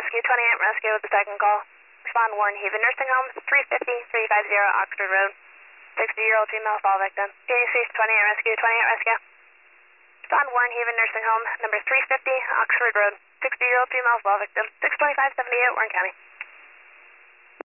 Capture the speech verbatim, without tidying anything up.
Rescue twenty-eight Rescue with the second call. Respond Warren Haven Nursing Home, three fifty, three fifty Oxford Road. sixty-year-old female fall victim. P A C twenty-eight Rescue, twenty-eight Rescue. Respond Warren Haven Nursing Home, number three fifty Oxford Road. sixty-year-old female fall victim. six twenty-five seventy-eight Warren County.